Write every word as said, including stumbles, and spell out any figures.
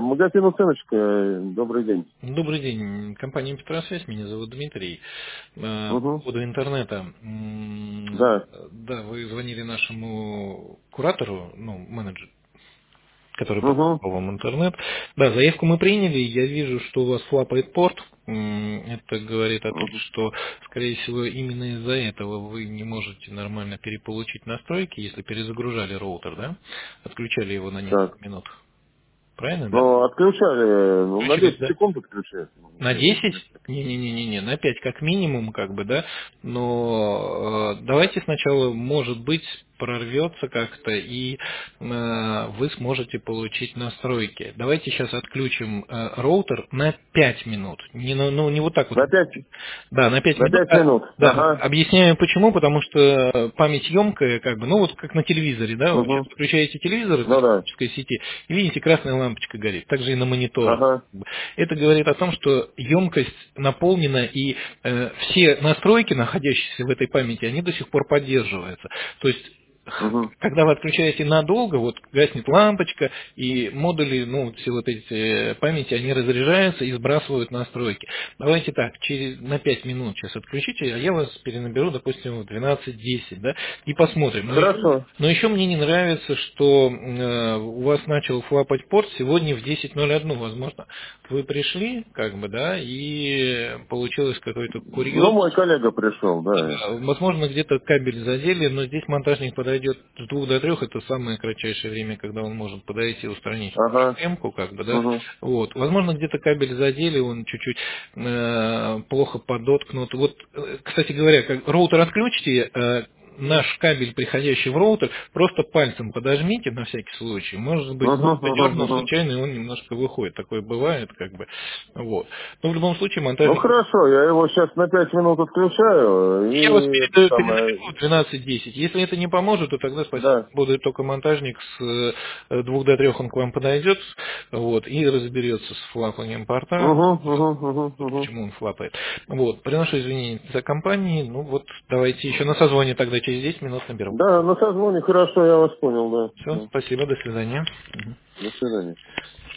магазин «Уценочка». Добрый день. Добрый день. Компания «Петросвязь». Меня зовут Дмитрий. По Угу. поводу интернета. М, Да. Да, вы звонили нашему куратору, ну, менеджеру, который Угу. показал вам интернет. Да, заявку мы приняли. Я вижу, что у вас флапает порт. М, Это говорит о том, Угу. что, скорее всего, именно из-за этого вы не можете нормально переполучить настройки, если перезагружали роутер, да? Отключали его на Так. несколько минут. Правильно, да? Ну, отключали, ну, на Отключили, десять да? секунд отключали. На десять? Не-не-не-не, на пять как минимум, как бы, да. Но э, давайте сначала, может быть, прорвется как-то, и э, вы сможете получить настройки. Давайте сейчас отключим э, роутер на пять минут. Не, на- ну, не вот так вот. На пять, Да, на пять на минут. пять А, минут. Да, Ага. объясняю почему, потому что память емкая, как бы, ну вот как на телевизоре, да, вы сейчас Угу. включаете телевизор из Ну да. оптической сети и видите, красная лампочка горит, также и на мониторах. Ага. Это говорит о том, что емкость наполнена, и э, все настройки, находящиеся в этой памяти, они до сих пор поддерживаются. То есть Угу. когда вы отключаете надолго, вот гаснет лампочка, и модули, ну, вот все вот эти э, памяти, они разряжаются и сбрасывают настройки. Давайте так, через, на пять минут сейчас отключите, а я вас перенаберу, допустим, в двенадцать десять, да, и посмотрим. Но еще, Хорошо. но еще мне не нравится, что э, у вас начал флапать порт сегодня в десять ноль один, возможно. Вы пришли, как бы, да, и получилось какой-то Ну, курьез. мой коллега пришел, да. А, Возможно, где-то кабель задели, но здесь монтажник подойдет с двух до трех, это самое кратчайшее время, когда он может подойти и устранить Ага. эмку, как бы, да. Угу. Вот. Возможно, где-то кабель задели, он чуть-чуть э, плохо подоткнут. Вот, э, кстати говоря, как роутер отключите, э, наш кабель, приходящий в роутер, просто пальцем подожмите на всякий случай. Может быть, Угу. кто-то Угу. дернул Угу. случайно, и он немножко выходит. Такое бывает, как бы. Вот. Но в любом случае Ну, монтажник. хорошо, я его сейчас на пять минут отключаю, Я вас и это передаю, самое... перенаберу в двенадцать десять. Если это не поможет, то тогда спасибо. Да. Будет только монтажник с э, двух до трех, он к вам подойдет, вот, и разберется с флапанием порта, Угу. Угу. Угу. Угу. почему он флапает. Вот, приношу извинения за компанию. Ну вот, давайте еще на созвоне тогда через десять минут наберу. Да, на созвоне, хорошо, я вас понял, да. Все, Да. спасибо, до свидания. Мгм. До свидания.